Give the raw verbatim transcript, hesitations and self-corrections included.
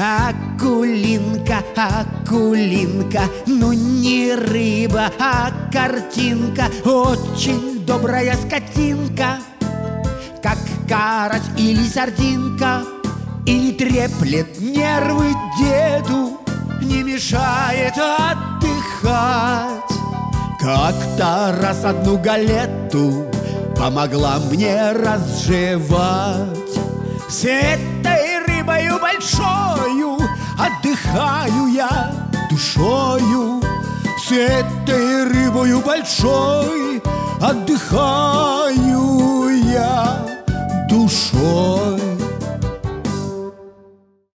Акулинка, Акулинка, ну не рыба, а картинка. Очень добрая скотинка, как карась или сардинка. И не треплет нервы деду, не мешает отдыхать. Как-то раз одну галету помогла мне разжевать. С этой рыбою большою отдыхаю я душою. С этой рыбою большой отдыхаю я душой.